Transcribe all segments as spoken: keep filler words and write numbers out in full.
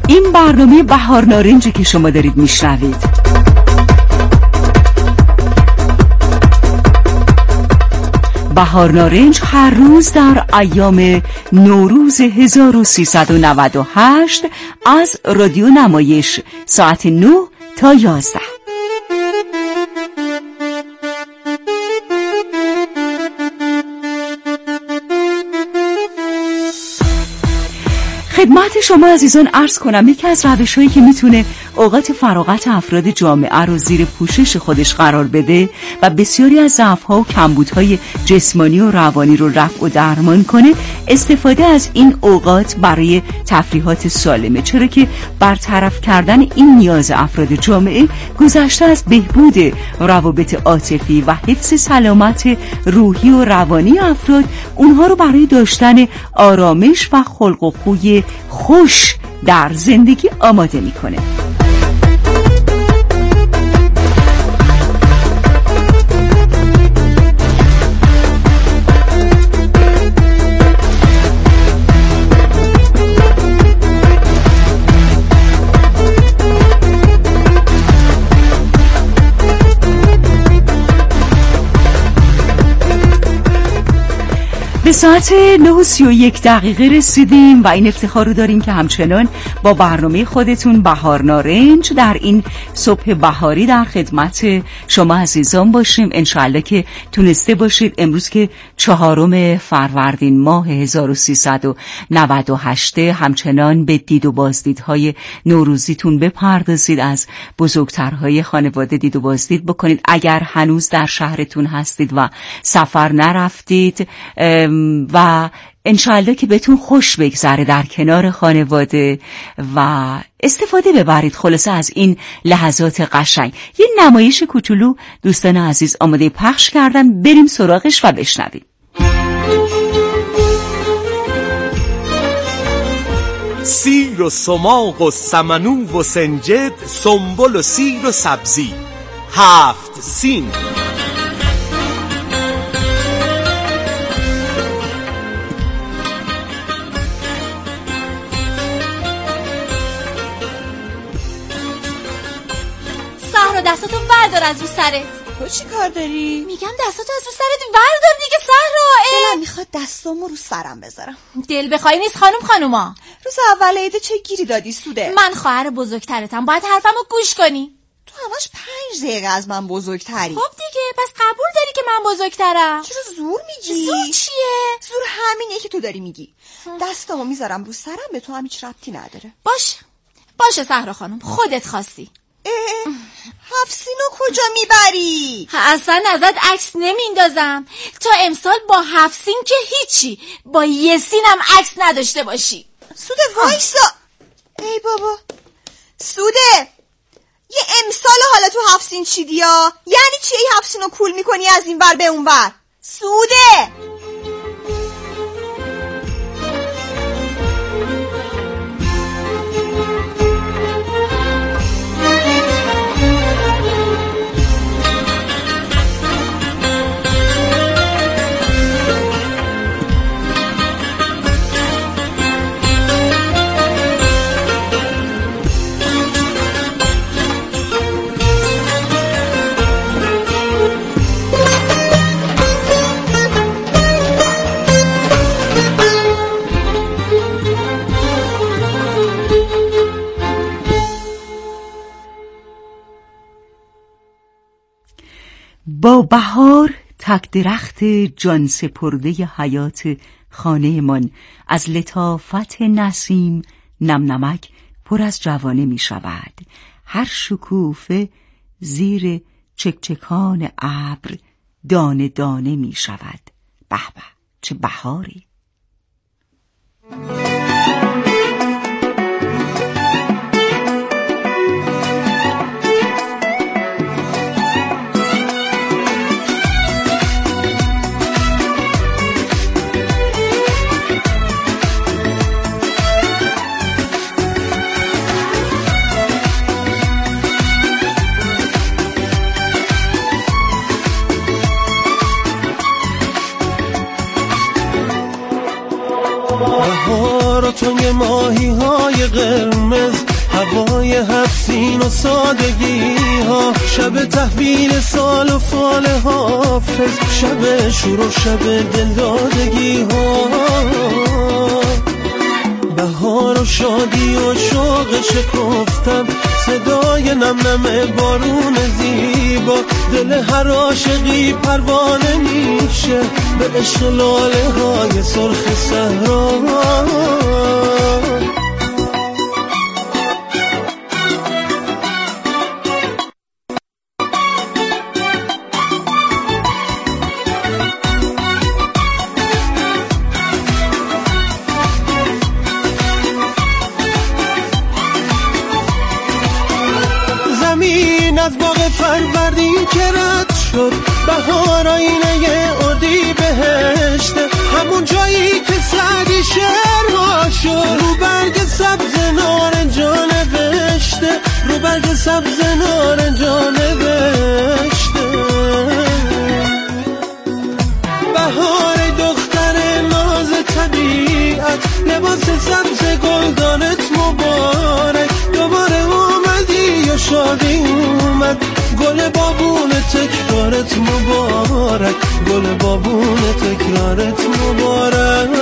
این برنامه بهار نارنجی که شما دارید میشنوید. بهار نارنج هر روز در ایام نوروز هزار و سیصد و نود و هشت از رادیو نمایش ساعت نه تا یازده. خدمت شما عزیزان عرض کنم یکی از روش‌هایی که میتونه اوقات فراغت افراد جامعه رو زیر پوشش خودش قرار بده و بسیاری از ضعف‌ها و کمبودهای جسمانی و روانی رو رفع و درمان کنه، استفاده از این اوقات برای تفریحات سالمه، چرا که برطرف کردن این نیاز افراد جامعه گذشته از بهبود روابط عاطفی و حفظ سلامت روحی و روانی افراد، اونها رو برای داشتن آرامش و خلق و خوی خوش در زندگی آماده میکنه. به ساعت نه و سی و یک دقیقه رسیدیم و این افتخار رو داریم که همچنان با برنامه خودتون بهار نارنج در این صبح بهاری در خدمت شما عزیزان باشیم. انشاءالله که تونسته باشید امروز که چهارم فروردین ماه هزار و سیصد و نود و هشت همچنان به دید و بازدیدهای نوروزیتون بپردازید، از بزرگترهای خانواده دید و بازدید بکنید. اگر هنوز در شهرتون هستید و سفر نرفتید و انشاءالله که بهتون خوش بگذره در کنار خانواده و استفاده ببرید خلاصه از این لحظات قشنگ. یه نمایش کوچولو دوستان عزیز آماده پخش کردن، بریم سراغش و بشنویم. سیر و سماق و سمنو و سنجد، سنبل و سیر و سبزی، هفت سین. دستاتو وردار از رو سرت. تو چی کار داری؟ میگم دستاتو از رو سرت وردار دیگه صحرا. دلم میخواد دستامو رو سرم بذارم. دل بخوای نیست خانم خانوما. روز اول عید چه گیری دادی سوده؟ من خواهر بزرگترتم، باید حرفمو گوش کنی. تو همش پنج دقیقه از من بزرگتری. خب دیگه پس قبول داری که من بزرگترم. چرا زور میگی؟ زور چیه؟ زور همینه که تو داری میگی. دستامو میذارم رو سرم، به تو هم هیچ ربطی نداره. باشه باشه صحرا خانم، خودت خواستی. هفسینو کجا میبری؟ اصلا ازت عکس نمیندازم تا امسال با هفسین که هیچی، با یه سینم عکس نداشته باشی. سوده وایسا. ای بابا سوده، یه امسال حالا تو هفسین چی دیا؟ یعنی چی ای هفسینو کول میکنی از این ور به اون ور؟ سوده با بهار تک درخت جان سپرده حیات خانه من، از لطافت نسیم نم نمک پر از جوانه می شود. هر شکوفه زیر چکچکان ابر دانه دانه می شود. به به چه بهاری! توی ماهی های قرمز، هوای هفسین و سادگی ها، شب تحویل سال و فال حافظ، شب شور و شب دلدادگی ها، بهار و شادی و شوق شکفتم، صدای نم نم بارون زیبا، دل هر عاشقی پروانه میشه به عشق لاله های سرخ صحرا. از باغ فروردین که رد شد، بهار آینه اردی بهشته، همون جایی که سعدی شعرها شد، رو برگ سبز نارنجا نوشته، رو برگ سبز نارنجا نوشته. بهار دختر ناز طبیعت، لباس سبز گلدانت مبارک، دوباره اومدی و شادی اومد، گل بابون تکرارت مبارک، گل بابون تکرارت مبارک.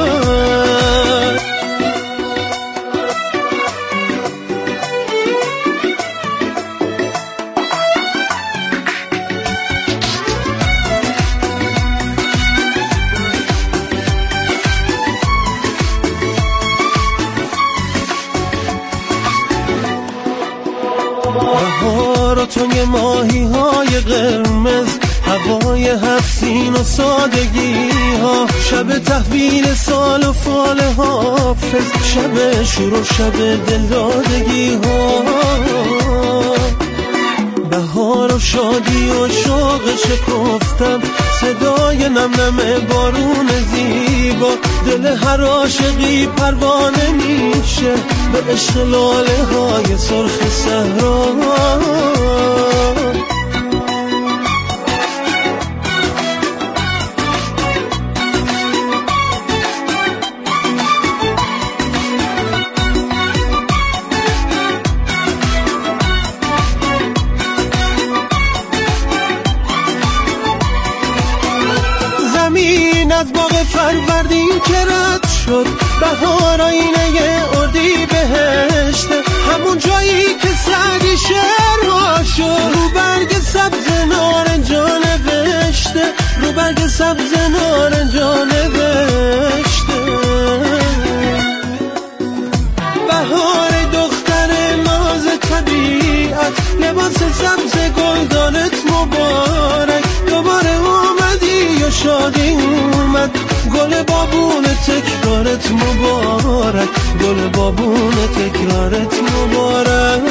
بهار و توی ماهی های قرمز، هوای هفسین و سادگی ها، شب تحویل سال و فال حافظ، شب شور و شب دلدادگی ها، بهار و شادی و شوق شکفتم، صدای نم نم بارون زیبا، دل هر عاشقی پروانه میشه به عشق لاله های سرخ صحرا. از باغ فروردین که رد شد، بهار آینه اردی بهشته، همون جایی که سعدی شعرها شد، رو برگ سبز نارنجا نوشته، رو برگ سبز نارنجا نوشته. بهار دختر ناز طبیعت، لباس سبز گلدانت مبارک، دوباره اومدی و شادی اومد، گل بابون تکرارت مبارک، گل بابون تکرارت مبارک.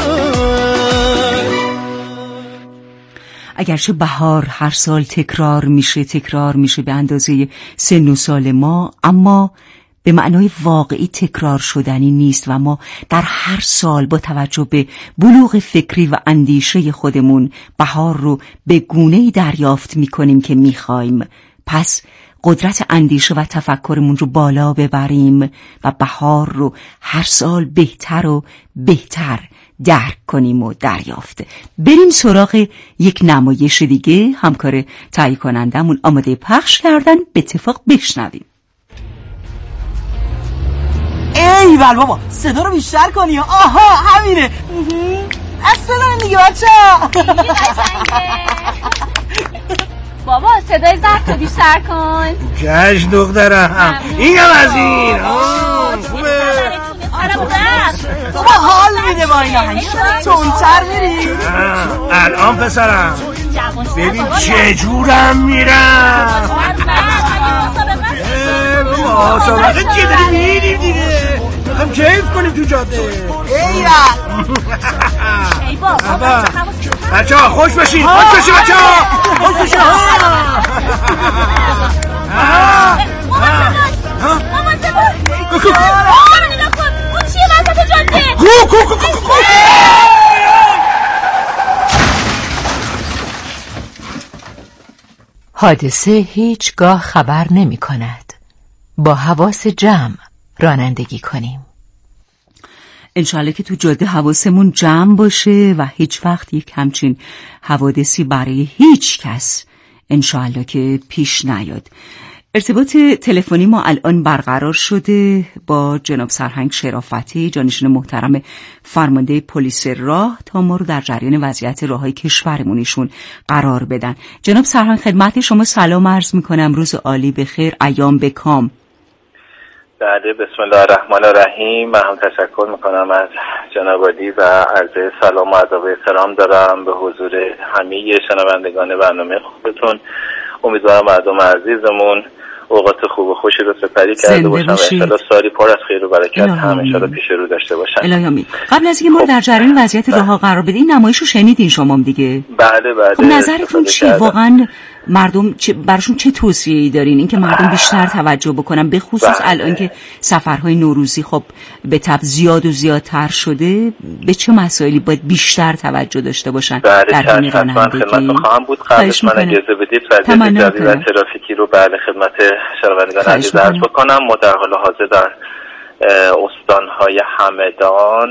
اگرچه بهار هر سال تکرار میشه تکرار میشه به اندازه سن و سال ما، اما به معنای واقعی تکرار شدنی نیست و ما در هر سال با توجه به بلوغ فکری و اندیشه خودمون بهار رو به گونه‌ای دریافت میکنیم که میخوایم. پس قدرت اندیشه و تفکرمون رو بالا ببریم و بهار رو هر سال بهتر و بهتر درک کنیم و دریافت. بریم سراغ یک نمایش دیگه. همکار تهیه کنندمون آماده پخش کردن، به اتفاق بشنویم. ای ول بابا، صدا رو بیشتر کنی. آها همینه، از صدا دیگه بچه‌ها. بابا صدای زرد رو بیشتر کن. کش دخترم، این هم از این. خوبه بابا حال میده با این آهنگ. تونتر میری؟ الان پسرم ببین چجورم میرم. مسابقه چیه داری میریم دیگه، میخوام کیف کنیم تو جاده. ای بابا بچه ها خوش باشین، خوش باشین بچه ها، خوش باشین. ماما سبا ماما نگاه کن، اون چیه وسط جاده؟ کو کو کو کو کو حادثه هیچگاه خبر نمی کند. با حواس جمع رانندگی کنیم. انشالله که تو جاده حواسمون جمع باشه و هیچ وقت یک همچین حوادثی برای هیچ کس انشالله که پیش نیاد. ارتباط تلفنی ما الان برقرار شده با جناب سرهنگ شرافتی، جانشین محترم فرمانده پلیس راه، تا ما رو در جریان وضعیت راههای کشورمون ایشون قرار بدن. جناب سرهنگ خدمت شما سلام عرض میکنم، روز عالی بخیر، ایام بکام. بله، بسم الله الرحمن الرحیم. من هم تشکر میکنم از جناب عالی و عرض سلام و ادب و احترام دارم به حضور همه شنوندگان برنامه خودتون. امیدوارم مردم عزیزمون اوقات خوب و خوشی رو سپری کرده باشن و انشالله سالی پر از خیر و برکت هم انشالله پیش رو داشته باشن. الهی آمین. قبل از اینکه ما در جریان وضعیت راهها قرار بدیم، نمایش رو شنیدین شما دیگه؟ بله بله. خب نظرتون چیه؟ واقعا مردم چه براشون چه توصیه‌ای دارین اینکه مردم بیشتر توجه بکنن، به خصوص بله. الان که سفرهای نوروزی خب به تبع زیاد و زیادتر شده، به چه مسائلی باید بیشتر توجه داشته باشن بله در حین رانندگی؟ خدمت خواهم بود. قبلش من اجازه بدید وضعیت جوی و ترافیکی رو بله خدمت شنوندگان عزیز عرض بکنم. ما در حال حاضر در استانهای همدان،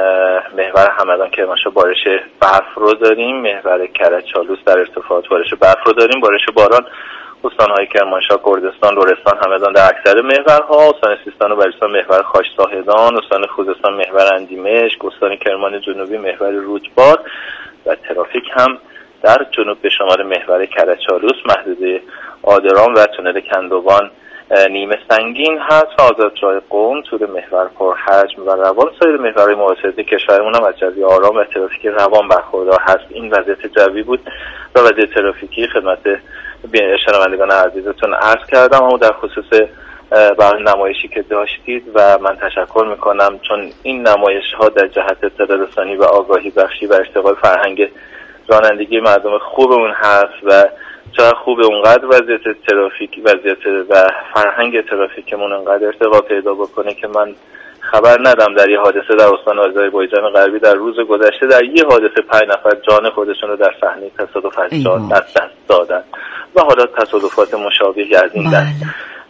محور همدان که ماشا بارش برف رو داریم، محور کرج‌آلوس در ارتفاعات بارش برف رو داریم، بارش باران استانهای کرمانشاه، کردستان، لرستان، همدان در اکثر محورها، استان سیستان و بلوچستان محور خاشزاهدان، استان خوزستان محور اندیمشک، استان کرمان جنوبی محور رودبار و ترافیک هم در جنوب به شمال محور کرج‌آلوس، محدوده آدرام و تونل کندوان نیمه سنگین هست و آزاد راه قم، طول محور پرحجم و روان. سایر محورهای معاصر کشورمون هم از جوی آرام و ترافیک روان برخوردار هست. این وضعیت جوی بود و وضعیت ترافیکی خدمت شنوندگان عزیزتون عرض کردم. اما در خصوص برای نمایشی که داشتید و من تشکر میکنم، چون این نمایش ها در جهت اطلاع رسانی و آگاهی بخشی و اشتغال فرهنگ رانندگی مردم خوبمون هست و چرا خوب اونقدر وضعیت ترافیک وضعیت و فرهنگ ترافیکمون اونقدر ارتقا پیدا بکنه که من خبر ندم در یه حادثه در استان آذربایجان غربی در روز گذشته در یه حادثه پنج نفر جان خودشون رو در صحنه تصادف از جان دست دادن و حالا تصادفات مشابهی از این دست.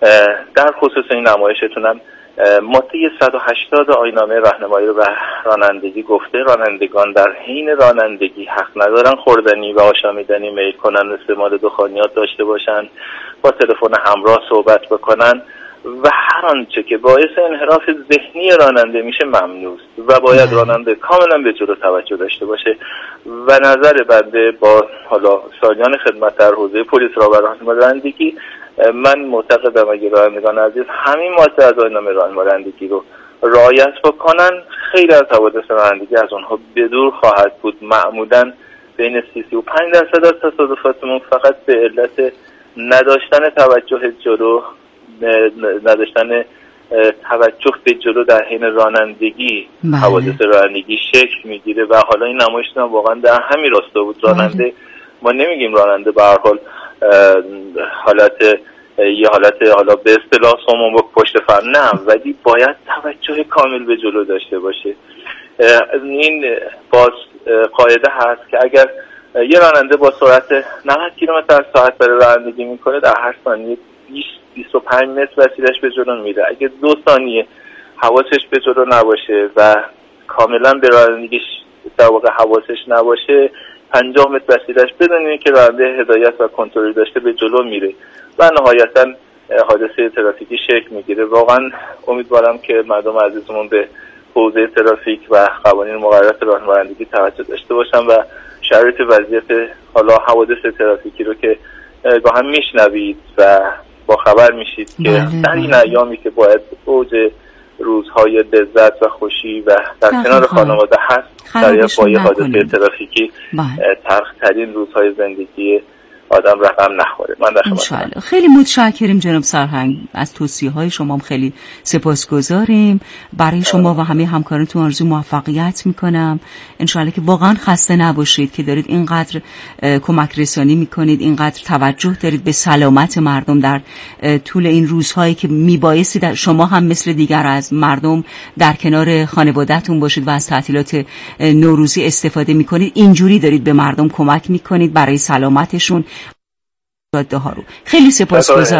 در خصوص این نمایشتونم ماده صد و هشتاد آیین‌نامه راهنمایی رو به رانندگی گفته رانندگان در حین رانندگی حق ندارن خوردنی و آشامیدنی میل کنن، استعمال دخانیات داشته باشن، با تلفن همراه صحبت بکنن و هر آنچه که باعث انحراف ذهنی راننده میشه ممنوع و باید راننده کاملا به جلو توجه داشته باشه. و نظر بنده با حالا سالیان خدمت در حوزه پلیس راه و رانندگی، من معتقدم اگه رانندگان عزیز همین ماده از آیین‌نامه رانندگی رو رعایت بکنن، خیلی از حوادث رانندگی از اونها بدور خواهد بود. معمولا بین سی و پنج درصد از تصادفاتمون فقط به علت نداشتن توجه جلو نداشتن توجه به جلو در حین رانندگی بله. حوادث رانندگی شکل میگیره و حالا این نمایش هم واقعا در همین راستا بود. راننده بله. ما نمیگیم راننده به هر حال حالت یه حالت حالا به اصطلاح سومون با پشت فرمون، نه، ولی باید توجه کامل به جلو داشته باشه. این باز قاعده هست که اگر یه راننده با سرعت نود کیلومتر در ساعت داره رانندگی میکنه، در هر ثانیه بیست تا بیست و پنج متر وسیله‌اش به جلو میره. اگه دو ثانیه حواسش به جلو نباشه و کاملا به رانندگیش در واقع حواسش نباشه، پنجاه متر وسیله‌اش بدون که راننده هدایت و کنترل داشته به جلو میره و نهایتاً حادثه ترافیکی شکل میگیره. واقعا امیدوارم که مردم عزیزمون به حوزه ترافیک و قوانین مقررات راهنمایی توجه داشته باشن و شرایط وضعیت حالا حوادث ترافیکی رو که با هم میشنوید و با خبر میشید که بله در این ایامی که باید اوج روزهای لذت و خوشی و در کنار خانواده هست، در با یه حادثه ترافیکی تلخ‌ترین روزهای زندگی آدم رقم نخوره. من در خدمتتونم. خیلی متشکریم جناب سرهنگ، از توصیه‌های شما هم خیلی سپاسگزاریم. برای شما و همه همکارانتون آرزو موفقیت میکنم. انشالله که واقعا خسته نباشید که دارید اینقدر کمک رسانی میکنید، اینقدر توجه دارید به سلامت مردم در طول این روزهایی که میبایستی شما هم مثل دیگر از مردم در کنار خانواده‌تون باشید و از تعطیلات نوروزی استفاده میکنید. اینجوری دارید به مردم کمک میکنید برای سلامتشون. ها رو خیلی سپاسگزارم.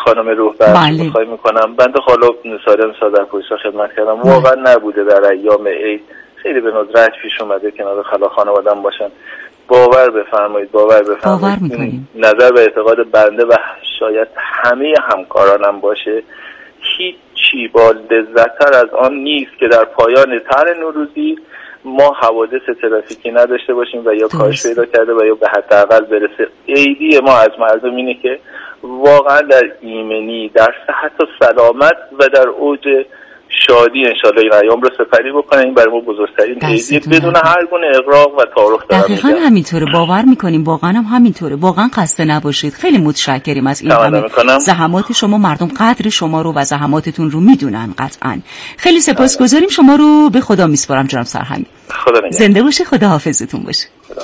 خانم روحبخش میخوای میکنم. بنده خالا سالم سال در پلیس خدمت کردم، واقعا نبوده در ایام عید خیلی به ندرت پیش اومده کنار خلا خانواده‌ام باشن. باور بفرمایید باور بفرمایید باور نظر و اعتقاد بنده و شاید همه همکارانم باشه، هیچ چی با لذت‌تر از آن نیست که در پایان طرح نوروزی ما حوادث ترافیکی نداشته باشیم و یا کاهش پیدا کرده و یا به حداقل برسه. عیدی ما از مردم اینه که واقعا در ایمنی، در صحت و سلامت و در اوج شادی انشالله این ایام رو سپری بکنه. این برای ما بزرگترین عیدی بدون هر گونه اغراق و تعارف. دقیقاً همینطوره، باور میکنیم، واقعا هم همینطوره. واقعا خسته نباشید، خیلی متشکریم از این همه زحمات شما. مردم قدر شما رو و زحماتتون رو میدونن قطعاً. خیلی سپاسگزاریم. شما رو به خدا میسپارم جناب سرهنگ. خدا نگهدار. زنده باشه، خدا حافظتون باشه. خدا.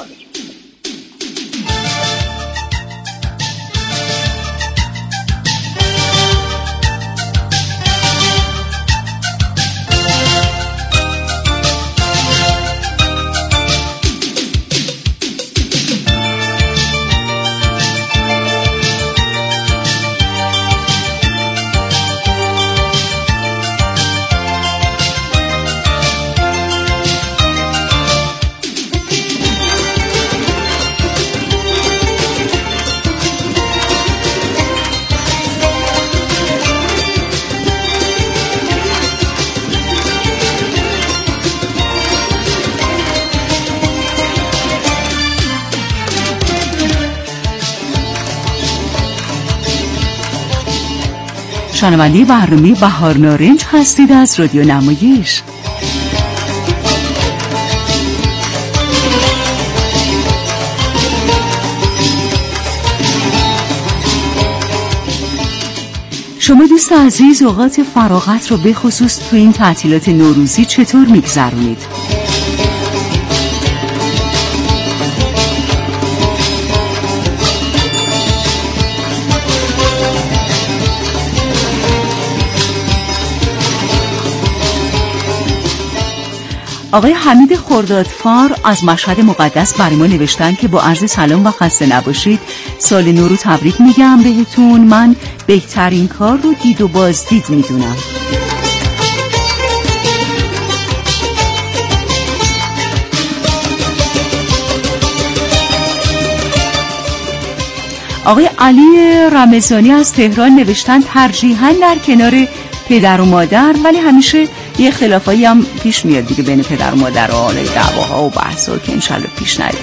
شنونده برنامه بهار نارنج هستید از رادیو نمایش. شما دوست عزیز اوقات فراغت رو به خصوص تو این تعطیلات نوروزی چطور میگذرونید؟ آقای حمید خردادفار از مشهد مقدس برای ما نوشتن که با عرض سلام و خسته نباشید، سال نو رو تبریک میگم بهتون. من بهترین کار رو دید و بازدید میدونم. آقای علی رمضانی از تهران نوشتن ترجیحاً در کنار پدر و مادر، ولی همیشه یه اختلافایی هم پیش میاد دیگه بین پدر و مادر و حالا دعواها و بحثا که انشالله پیش نیاد.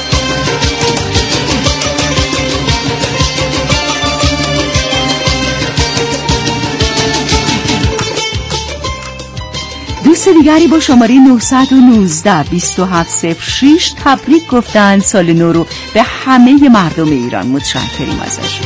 دوست دیگری با شماره نه یک نه بیست و هفت صفر شش تبریک گفتن سال نو رو به همه مردم ایران. متشکریم ازشون.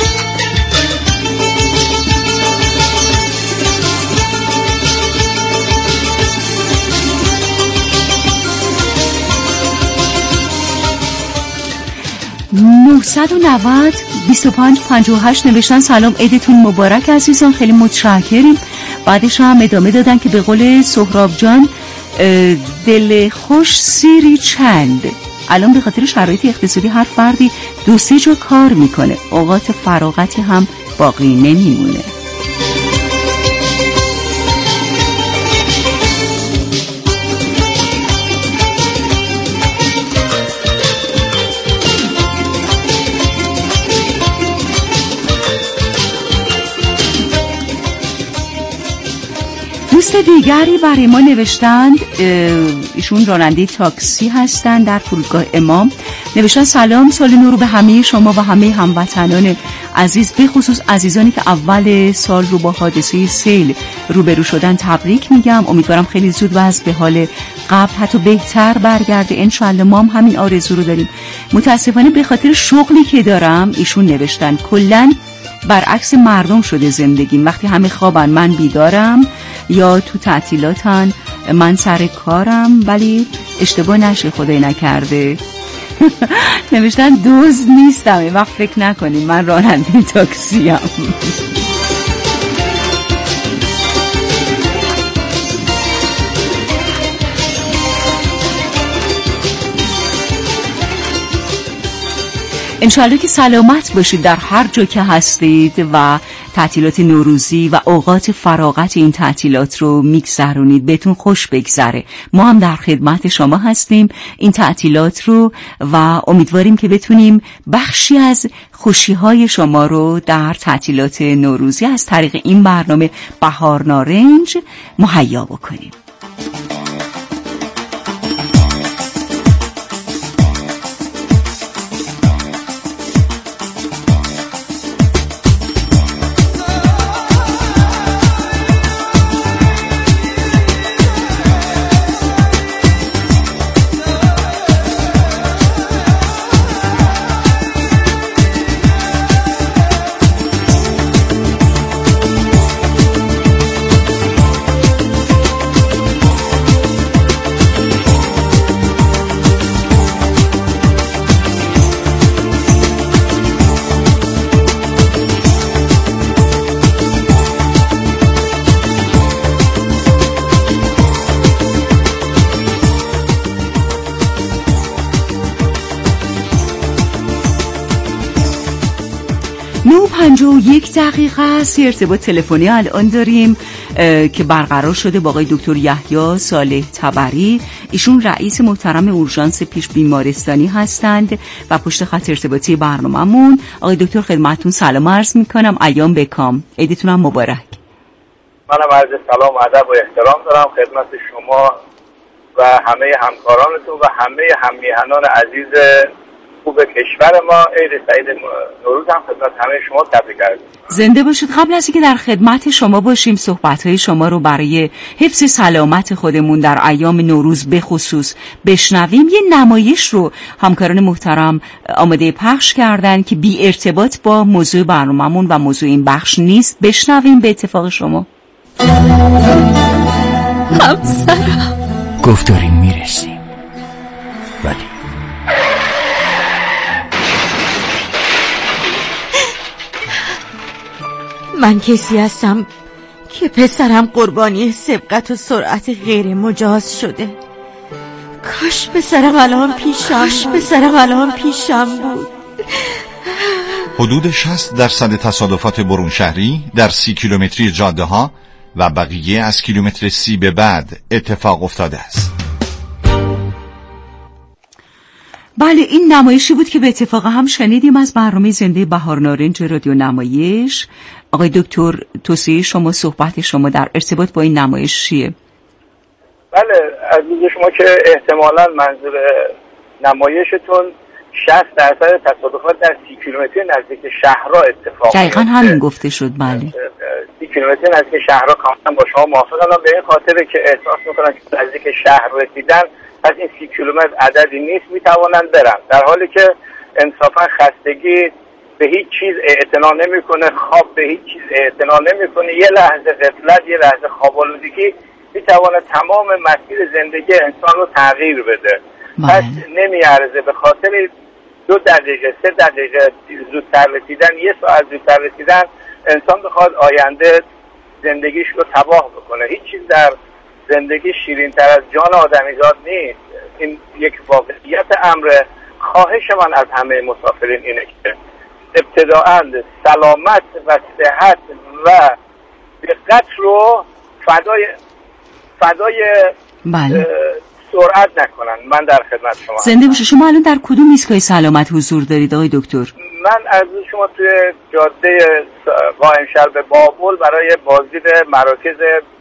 نهصد و نود بیست و پنج پنجاه و هشت نوشتن سلام عیدتون مبارک عزیزان، خیلی متشکریم. بعدش هم ادامه دادن که به قول سهراب جان دل خوش سیری چند. الان به خاطر شرایط اقتصادی هر فردی دو سه جا کار میکنه، اوقات فراغتی هم باقی نمیمونه. دوست دیگری برای ما نوشتند، ایشون راننده تاکسی هستند در فرودگاه امام. نوشتن سلام، سال نو رو به همه شما و همه هموطنان عزیز، به خصوص عزیزانی که اول سال رو با حادثه سیل روبرو شدن تبریک میگم. امیدوارم خیلی زود وضع به حال قبل حتی بهتر برگرده انشالله. ما هم همین آرزو رو داریم. متاسفانه به خاطر شغلی که دارم، ایشون نوشتن کلاً برعکس مردم شده زندگیم. وقتی همه خوابن من بیدارم، یا تو تعطیلاتن من سر کارم، ولی اشتباه نشه خدای نکرده. نوشتن دوز نیستم، این وقت فکر نکنیم من راننده تاکسیم. انشالله که سلامت باشید در هر جا که هستید و تعطیلات نوروزی و اوقات فراغت این تعطیلات رو میگذرونید، بهتون خوش بگذره. ما هم در خدمت شما هستیم این تعطیلات رو و امیدواریم که بتونیم بخشی از خوشی‌های شما رو در تعطیلات نوروزی از طریق این برنامه بهار نارنج مهیا بکنیم. نه و پنجاه و یک دقیقه است. ارتباط تلفنی الان داریم که برقرار شده با آقای دکتر یحیی صالح تبری. ایشون رئیس محترم اورژانس پیش بیمارستانی هستند و پشت خط ارتباطی برنامه‌مون. آقای دکتر خدمتتون سلام عرض میکنم، ایام بکام، عیدتون هم مبارک. منم عرض سلام و ادب و احترام دارم خدمت شما و همه همکارانتون و همه هممیهنان عزیز خوب کشور ما. عید سعید نوروز هم خدمت همه شما تبریک عرض می‌کنم. زنده باشید. قبل از اینکه در خدمت شما باشیم صحبت‌های شما رو برای حفظ سلامت خودمون در ایام نوروز به خصوص بشنویم، یه نمایش رو همکاران محترم آماده پخش کردن که بی ارتباط با موضوع برنامه‌مون و موضوع این بخش نیست. بشنویم به اتفاق شما. همسرم گفت داریم میرسیم، ولی من کسی هستم که پسرم قربانی سبقت و سرعت غیر مجاز شده. کاش پسرم الان پیشم کاش پسرم الان پیشم بود. حدود شصت درصد تصادفات برون شهری در سی کیلومتری جاده ها و بقیه از کیلومتر سی به بعد اتفاق افتاده است. بله، این نمایشی بود که به اتفاق هم شنیدیم از برنامه زنده بهار نارنج رادیو نمایش. آقای دکتر توصیه شما، صحبت شما در ارتباط با این نمایش چیه؟ بله، از دید شما که احتمالاً منظور نمایشتون شصت درصد تصادفات در سی کیلومتری نزدیک شهرها اتفاق میفته. دقیقاً همین گفته شد. بله، سی کیلومتری نزدیک شهرها. کاملا با شما موافقم به این خاطر که احساس میکنن که نزدیک شهر رسیدن از این سی کیلومتر عددی نیست میتوانند برن، در حالی که انصافا خستگی به هیچ چیز اعتنا نمیکنه، خواب به هیچ چیز اعتنا نمیکنه. یه لحظه غفلت، یه لحظه خواب‌آلودگی میتونه تمام مسیر زندگی انسان رو تغییر بده. پس نمیارزه به خاطر دو دقیقه سه دقیقه زودتر رسیدن، یه ساعت زودتر رسیدن، انسان بخواد آینده زندگیش رو تباه بکنه. هیچ چیز در زندگی شیرین تر از جان آدمیزاد نیست. این یک واقعیت امره. خواهش من از همه مسافرین اینه که ابتداءً سلامت و صحت و دقت رو فدای فدای بله. سرعت نکنن. من در خدمت شما. زنده باشید. شما الان در کدوم ایستگاه سلامت حضور دارید آقای دکتر؟ من از شما توی جاده قائمشهر به بابل برای بازدید مراکز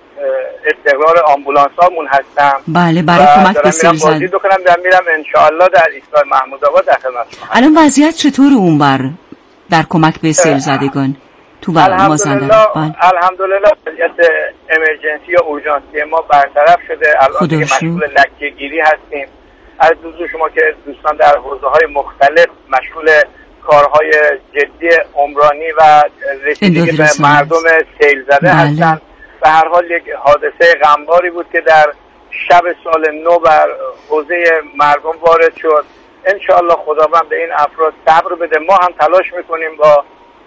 استقرار آمبولانس هامون هستم. بله، برای کمک به سیلزده بازدید بکنم. دارم میرم انشاءالله در ایستگاه محمود آباد در خدمت شما. الان وضعیت چطور اونور در کمک به سیلزدگان تو مازندران؟ الحمدلله وضعیت امرجنسی یا اورژانسی ما برطرف شده. الان دیگه مشغول لکه گیری هستیم. از دوستان شما که دوستان در حوزه‌های مختلف مشغول کارهای جدی عمرانی و رسیدگی به مردم سیل زده بله. هستن. به هر حال یک حادثه غمباری بود که در شب سال نو بر حوزه مردم وارد شد. انشاءالله خداوند به این افراد صبر بده. ما هم تلاش میکنیم با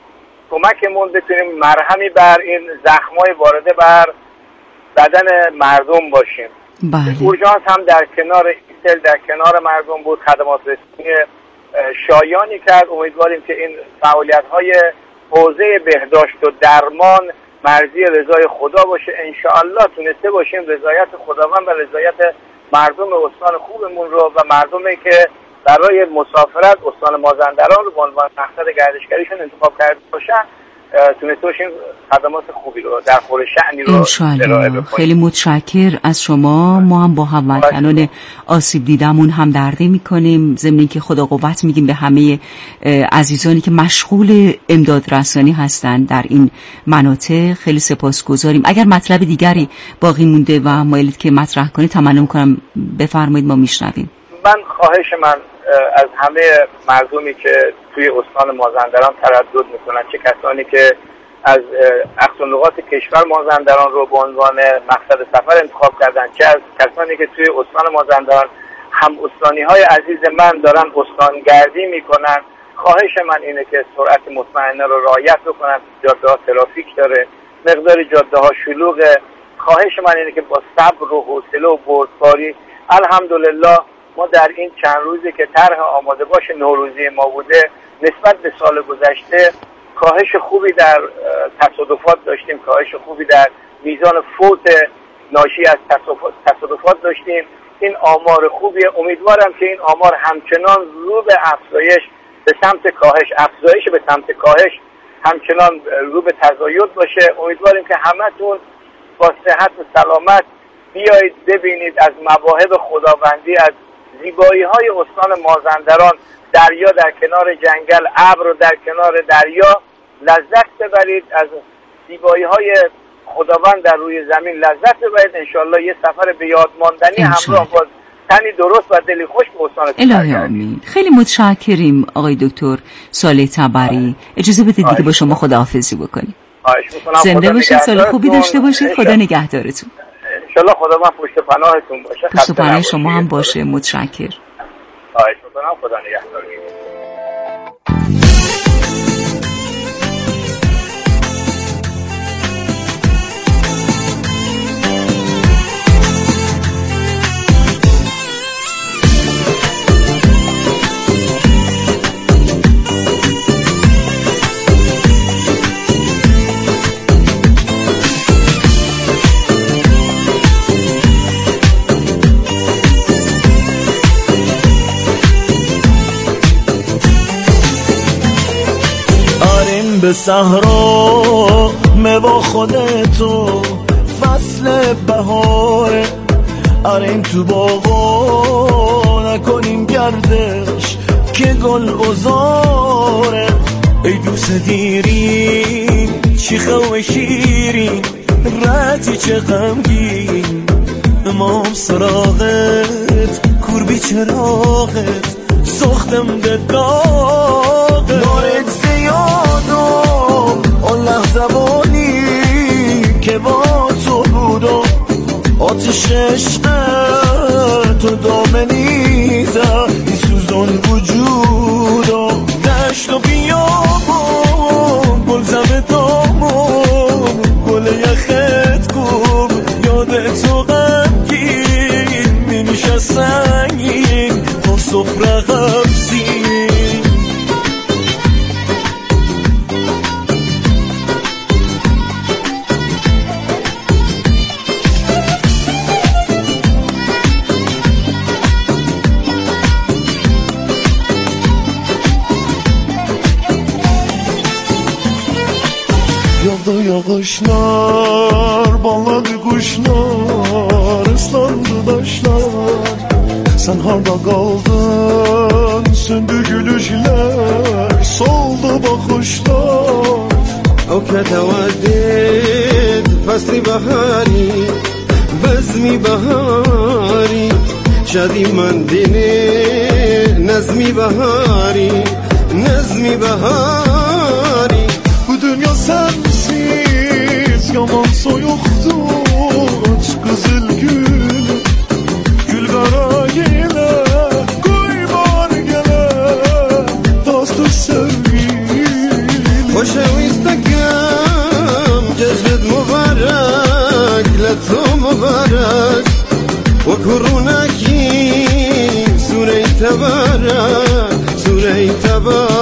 کمکمون بتونیم مرهمی بر این زخمای وارده بر بدن مردم باشیم. بله. اورژانس هم در کنار ایستل در کنار مردم بود. خدمات رسمی شایانی کرد. امیدواریم که این فعالیت‌های حوزه بهداشت و درمان مرزی رضای خدا باشه. انشاءالله تونسته باشیم رضایت خداوند و رضایت مردم استان خوبمون رو و مردمی که برای مسافرت استان مازندران رو به عنوان مقصد گردشگریشون انتخاب کرده باشن تونسته باشیم خدمات خوبی رو در خور شأنی رو ارائه بکنیم. خیلی متشکر از شما. ما هم با هموطنان آسیب دیدمون هم درده میکنیم، ضمن که خدا قوت میگیم به همه عزیزانی که مشغول امداد رسانی هستند در این مناطق. خیلی سپاسگزاریم. اگر مطلب دیگری باقی مونده و مایلید که مطرح کنید تمنا میکنم بفرمایید، ما میشنویم. من خواهش من از همه مردمی که توی استان مازندران تردد میکنن، چه کسانی که از اقصا نقاط کشور مازندران رو به عنوان مقصد سفر انتخاب کردن، چه از کسانی که توی استان مازندران هم استانی های عزیز من دارن استانگردی میکنن، خواهش من اینه که سرعت مطمئنه رو رعایت بکنن. جاده ها ترافیک داره، مقدار جاده ها شلوغه. خواهش من اینه که با صبر و حوصله و بردباری، الحمدلله ما در این چند روزی که طرح آماده باش نوروزی ما بوده نسبت به سال گذشته کاهش خوبی در تصادفات داشتیم، کاهش خوبی در میزان فوت ناشی از تصادفات داشتیم. این آمار خوبیه. امیدوارم که این آمار همچنان رو به افزایش به سمت کاهش افزایش به سمت کاهش همچنان رو به تزاید باشه. امیدواریم که همتون با صحت و سلامت بیایید ببینید از مواهب خداوندی، از زیبایی های استان مازندران، دریا در کنار جنگل، ابر در کنار دریا، لذت ببرید از زیبایی های خداوند در روی زمین، لذت ببرید. انشالله یه سفر به یاد ماندنی همراه با تنی درست و دلی خوش به استانتون. الهی آمین. خیلی متشکریم آقای دکتر صالح تبری. اجازه بدید دیگه با شما خداحافظی بکنیم. زنده باشید، سال خوبی داشته باشید. خدا نگهدارتون. انشالله خدا من پشت پناهتون باشه. پشت پناه شما هم باشه. متشکر. خواهش می‌کنم. خدا نگهدارتون. به صحرا با خودتو فصل بهاره، آریم تو باغا نکنیم گردش که گل بزاره. ای دوست دیری چی خواه شیرین راتی چه غمگین، امام سراغت کوربی چراغت سختم ده داغت. نارت زیادم اون لحظه بانی که با تو بودم، آتش عشق تو دامنیزه این سوزان وجودم. دشت و بیابم گل زم دامم گل یخت کن یاد تو غمگین می نشستنگین با صفره غمزین. Yolda yağışlar, bağladı kuşlar, ıslandı taşlar. Sen harda kaldın, söndü gülüşler, soldu bakışlar. O كتودد فصل بهاری بزمی بهاری شدی من دینه نظمی بهاری نظمی بهاری. Bu dünya sensiz yaman soyuktur, aç kızıl gül gül kara yine koy var gele dostu sevgilim. خوشویستکم جشنت مبارک لطو مبارک و کرونکی سوره تبارک سوره تبا